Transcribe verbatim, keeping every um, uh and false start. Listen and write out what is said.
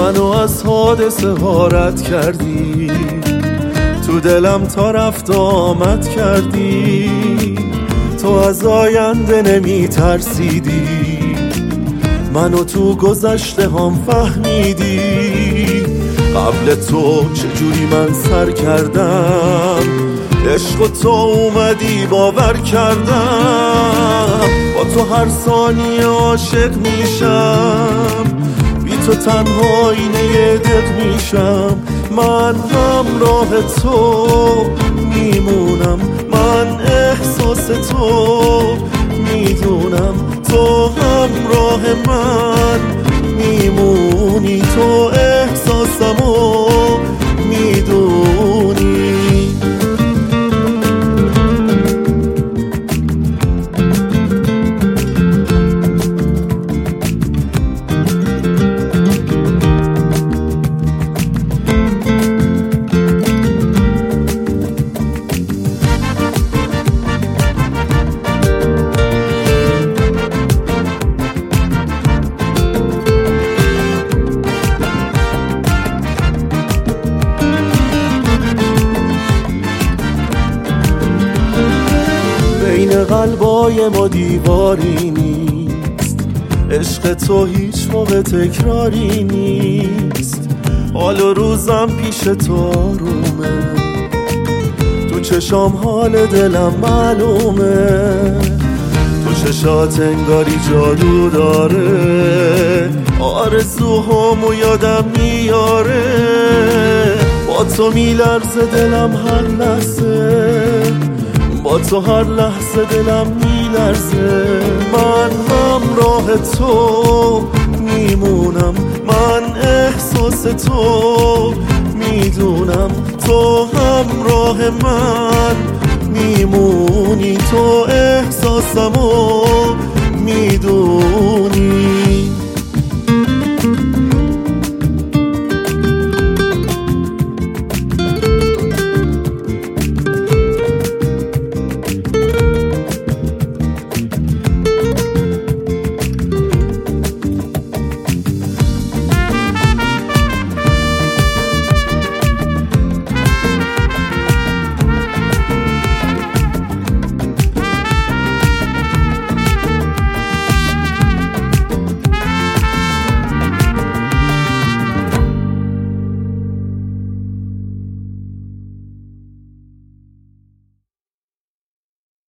منو از حادثه ها رد کردی، تو دلم تا رفت آمد کردی. تو از آینده نمی ترسیدی، منو تو گذشته هم فهمیدی. قبل تو چجوری من سر کردم، عشق و تو اومدی باور کردم. با تو هر ثانیه عاشق میشم، بی تو تنها اینه دق میشم. من همراه تو میمونم، من احساس تو میدونم. تو همراه من میمونی، تو احساسمو میدونی. بین قلبای ما دیواری نیست، عشق تو هیچ موقع تکراری نیست. حال و روزم پیش تو آرومه، تو چشام حال دلم معلومه. تو چشات انگاری جادو داره، آرزوهامو یادم میاره. با تو میلرزه دلم هر لحظه، با تو هر لحظه دلم میلرزه. من همراه تو میمونم، من احساس تو میدونم. تو همراه من میمونی، تو احساسمو